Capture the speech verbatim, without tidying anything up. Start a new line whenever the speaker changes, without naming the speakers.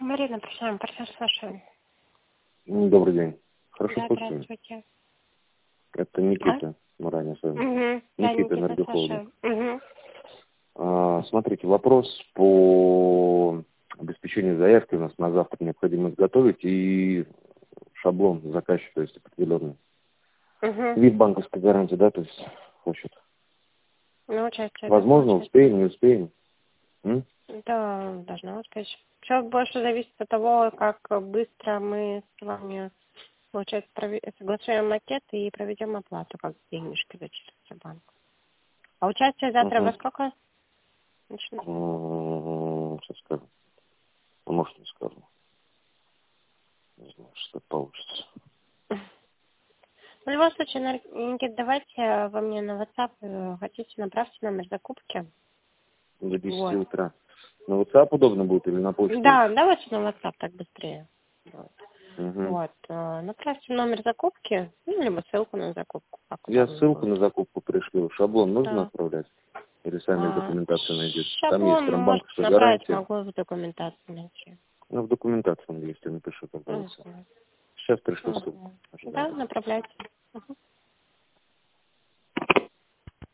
Марина, прощаем, партнер слушаю.
Добрый день. Хорошо
Да,
слышно?
здравствуйте.
Это Никита. А? Мы ранее с вами.
Угу.
Никита,
да,
энергохолдинг.
Угу.
А, смотрите, вопрос по обеспечению заявки у нас на завтра необходимо изготовить и шаблон заказчик, то есть определенный.
Угу.
Вид банковской гарантии, да, то есть хочет.
Ну, участие.
Возможно,
да,
успеем, не успеем. М?
Да, должна успеть. Все больше зависит от того, как быстро мы с вами, получается, прови- согласуем макет и проведем оплату, как денежки зачислятся в банк. А участие завтра во
Угу.
сколько? Начну.
Сейчас скажу. А может, не скажу. Не знаю, что получится.
В любом случае, Нар- Никит, давайте вы мне на WhatsApp, э, хотите, направьте номер закупки.
До десяти
Вот.
утра. На WhatsApp удобно будет или на почту?
Да, давайте на WhatsApp, так быстрее. Вот.
Угу.
Вот. э, Направьте номер закупки, ну, либо ссылку на закупку, как
Я
удобно
ссылку
будет.
на закупку пришлю. Шаблон нужно
Да.
отправлять? Или сами в
А,
документации найдете? Там есть
шаблон
прям
можете
банковская
направить,
гарантия.
могу в документацию найти.
Ну, в документации он есть, я напишу, как говорится.
Мгм.
Сейчас пришлю ссылку.
Мгм. Да,
Ожидайте.
направляйте. Мгм.